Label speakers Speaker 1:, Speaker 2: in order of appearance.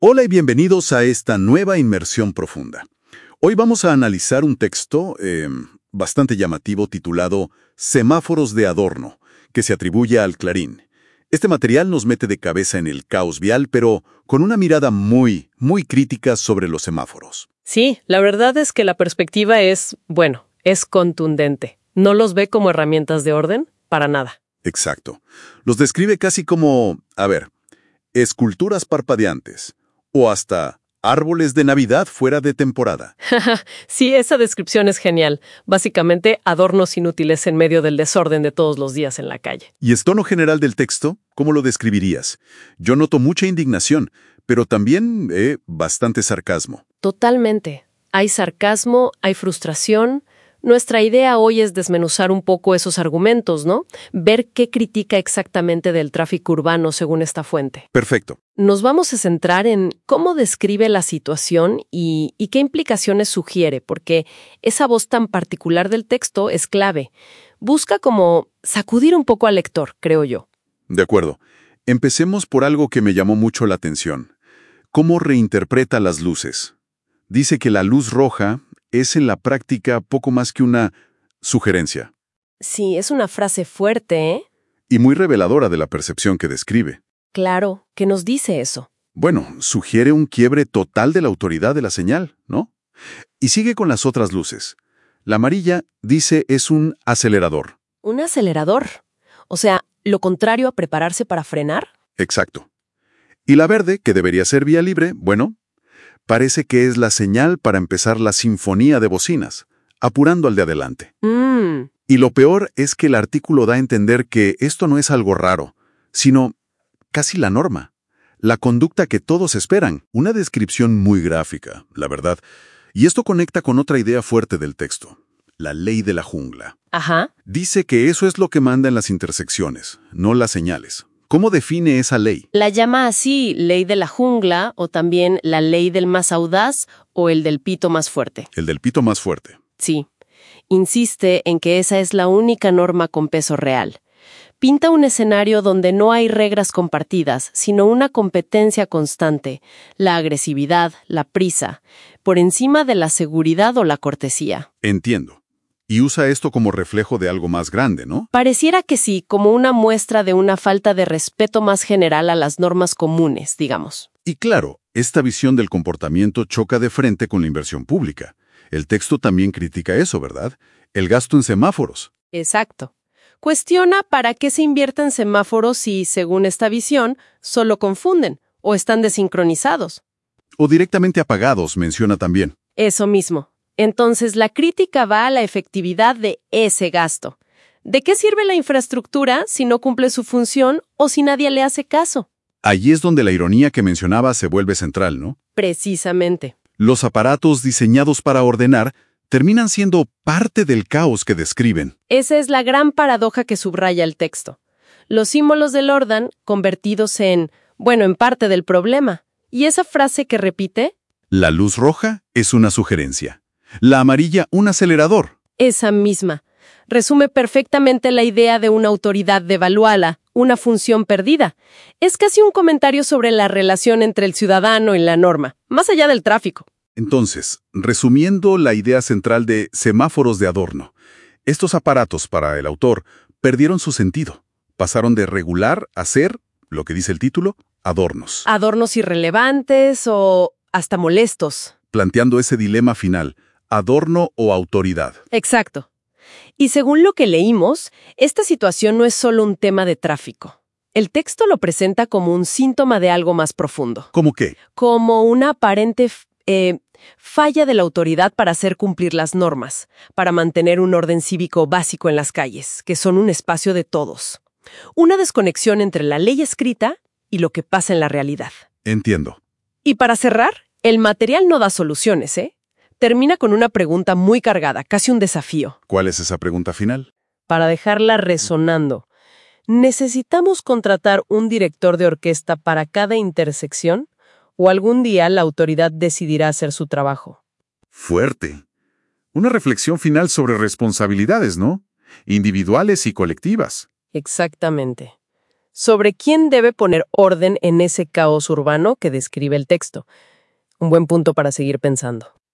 Speaker 1: Hola y bienvenidos a esta nueva inmersión profunda. Hoy vamos a analizar un texto bastante llamativo titulado Semáforos de adorno, que se atribuye al Clarín. Este material nos mete de cabeza en el caos vial, pero con una mirada muy crítica sobre los semáforos.
Speaker 2: Sí, la verdad es que la perspectiva es contundente. No los ve como herramientas de orden, para nada.
Speaker 1: Exacto. Los describe casi como, esculturas parpadeantes, o hasta árboles de Navidad fuera de temporada.
Speaker 2: Sí, esa descripción es genial. Básicamente, adornos inútiles en medio del desorden de todos los días en la calle.
Speaker 1: ¿Y el tono general del texto? ¿Cómo lo describirías? Yo noto mucha indignación, pero también bastante sarcasmo.
Speaker 2: Totalmente. Hay sarcasmo, hay frustración. Nuestra idea hoy es desmenuzar un poco esos argumentos, ¿no? Ver qué critica exactamente del tráfico urbano según esta fuente.
Speaker 1: Perfecto.
Speaker 2: Nos vamos a centrar en cómo describe la situación y qué implicaciones sugiere, porque esa voz tan particular del texto es clave. Busca como sacudir un poco al lector, creo yo.
Speaker 1: De acuerdo. Empecemos por algo que me llamó mucho la atención. ¿Cómo reinterpreta las luces? Dice que la luz roja es en la práctica poco más que una sugerencia.
Speaker 2: Sí, es una frase fuerte, ¿eh?
Speaker 1: Y muy reveladora de la percepción que describe.
Speaker 2: Claro, ¿qué nos dice eso?
Speaker 1: Bueno, sugiere un quiebre total de la autoridad de la señal, ¿no? Y sigue con las otras luces. La amarilla, dice, es un acelerador.
Speaker 2: ¿Un acelerador? O sea, ¿lo contrario a prepararse para frenar?
Speaker 1: Exacto. Y la verde, que debería ser vía libre, parece que es la señal para empezar la sinfonía de bocinas, apurando al de adelante. Y lo peor es que el artículo da a entender que esto no es algo raro, sino casi la norma, la conducta que todos esperan. Una descripción muy gráfica, la verdad. Y esto conecta con otra idea fuerte del texto, la ley de la jungla.
Speaker 2: Ajá.
Speaker 1: Dice que eso es lo que manda en las intersecciones, no las señales. ¿Cómo define esa ley?
Speaker 2: La llama así ley de la jungla o también la ley del más audaz o el del pito más fuerte.
Speaker 1: El del pito más fuerte.
Speaker 2: Sí. Insiste en que esa es la única norma con peso real. Pinta un escenario donde no hay reglas compartidas, sino una competencia constante, la agresividad, la prisa, por encima de la seguridad o la cortesía.
Speaker 1: Entiendo. Y usa esto como reflejo de algo más grande, ¿no?
Speaker 2: Pareciera que sí, como una muestra de una falta de respeto más general a las normas comunes, digamos.
Speaker 1: Y claro, esta visión del comportamiento choca de frente con la inversión pública. El texto también critica eso, ¿verdad? El gasto en semáforos.
Speaker 2: Exacto. Cuestiona para qué se invierten semáforos si, según esta visión, solo confunden o están desincronizados.
Speaker 1: O directamente apagados, menciona también.
Speaker 2: Eso mismo. Entonces, la crítica va a la efectividad de ese gasto. ¿De qué sirve la infraestructura si no cumple su función o si nadie le hace caso?
Speaker 1: Allí es donde la ironía que mencionaba se vuelve central, ¿no?
Speaker 2: Precisamente.
Speaker 1: Los aparatos diseñados para ordenar terminan siendo parte del caos que describen.
Speaker 2: Esa es la gran paradoja que subraya el texto. Los símbolos del orden convertidos en parte del problema. ¿Y esa frase que repite?
Speaker 1: La luz roja es una sugerencia. La amarilla, un acelerador.
Speaker 2: Esa misma. Resume perfectamente la idea de una autoridad devaluada, una función perdida. Es casi un comentario sobre la relación entre el ciudadano y la norma, más allá del tráfico.
Speaker 1: Entonces, resumiendo la idea central de semáforos de adorno, estos aparatos, para el autor, perdieron su sentido. Pasaron de regular a ser, lo que dice el título, adornos.
Speaker 2: Adornos irrelevantes o hasta molestos.
Speaker 1: Planteando ese dilema final, adorno o autoridad.
Speaker 2: Exacto. Y según lo que leímos, esta situación no es solo un tema de tráfico. El texto lo presenta como un síntoma de algo más profundo.
Speaker 1: ¿Cómo qué?
Speaker 2: Como una aparente falla de la autoridad para hacer cumplir las normas, para mantener un orden cívico básico en las calles, que son un espacio de todos. Una desconexión entre la ley escrita y lo que pasa en la realidad.
Speaker 1: Entiendo.
Speaker 2: Y para cerrar, el material no da soluciones, ¿eh? Termina con una pregunta muy cargada, casi un desafío.
Speaker 1: ¿Cuál es esa pregunta final?
Speaker 2: Para dejarla resonando, ¿necesitamos contratar un director de orquesta para cada intersección? ¿O algún día la autoridad decidirá hacer su trabajo?
Speaker 1: Fuerte. Una reflexión final sobre responsabilidades, ¿no? Individuales y colectivas.
Speaker 2: Exactamente. sobre quién debe poner orden en ese caos urbano que describe el texto. Un buen punto para seguir pensando.